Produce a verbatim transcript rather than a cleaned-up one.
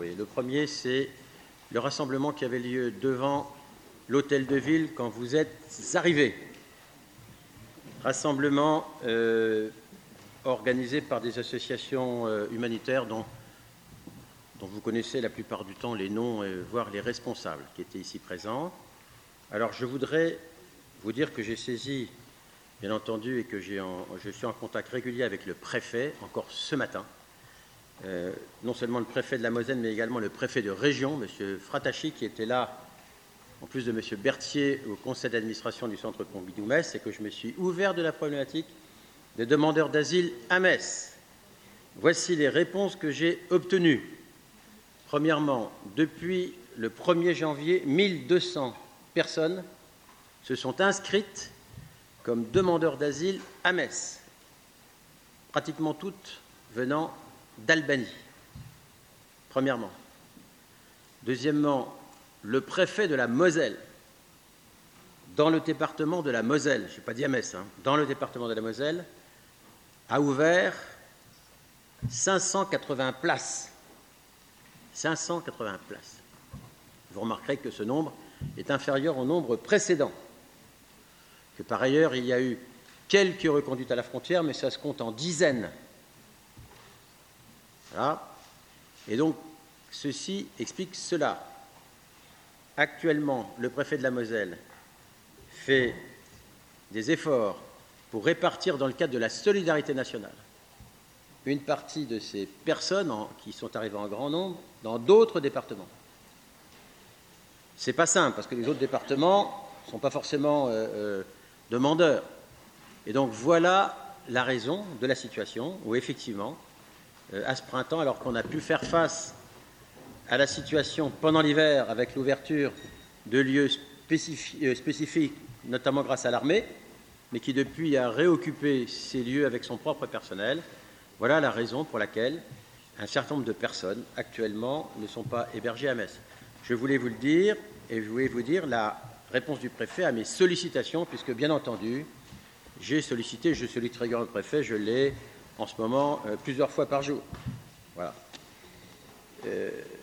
Oui, le premier, c'est le rassemblement qui avait lieu devant l'hôtel de ville quand vous êtes arrivés. Rassemblement euh, organisé par des associations euh, humanitaires dont, dont vous connaissez la plupart du temps les noms, euh, voire les responsables qui étaient ici présents. Alors je voudrais vous dire que j'ai saisi, bien entendu, et que j'ai en, je suis en contact régulier avec le préfet, encore ce matin, Euh, non seulement le préfet de la Moselle, mais également le préfet de région, M. Fratachi, qui était là, en plus de M. Berthier, au conseil d'administration du centre Pompidou-Metz, et que je me suis ouvert de la problématique des demandeurs d'asile à Metz. Voici les réponses que j'ai obtenues. Premièrement, depuis le premier janvier, mille deux cents personnes se sont inscrites comme demandeurs d'asile à Metz, pratiquement toutes venant d'Albanie, premièrement. Deuxièmement, le préfet de la Moselle, dans le département de la Moselle, je n'ai pas dit à Metz, hein, dans le département de la Moselle, a ouvert cinq cent quatre-vingts places. cinq cent quatre-vingts places. Vous remarquerez que ce nombre est inférieur au nombre précédent. Que par ailleurs, il y a eu quelques reconduites à la frontière, mais ça se compte en dizaines. Voilà. Et donc, ceci explique cela. Actuellement, le préfet de la Moselle fait des efforts pour répartir, dans le cadre de la solidarité nationale, une partie de ces personnes en, qui sont arrivées en grand nombre dans d'autres départements. Ce n'est pas simple, parce que les autres départements ne sont pas forcément euh, euh, demandeurs. Et donc, voilà la raison de la situation où, effectivement, à ce printemps, alors qu'on a pu faire face à la situation pendant l'hiver avec l'ouverture de lieux spécifiques, notamment grâce à l'armée, mais qui depuis a réoccupé ces lieux avec son propre personnel. Voilà la raison pour laquelle un certain nombre de personnes actuellement ne sont pas hébergées à Metz. Je voulais vous le dire et je voulais vous dire la réponse du préfet à mes sollicitations, puisque bien entendu, j'ai sollicité, je sollicite régulièrement le préfet, je l'ai en ce moment euh, plusieurs fois par jour. Voilà. Euh,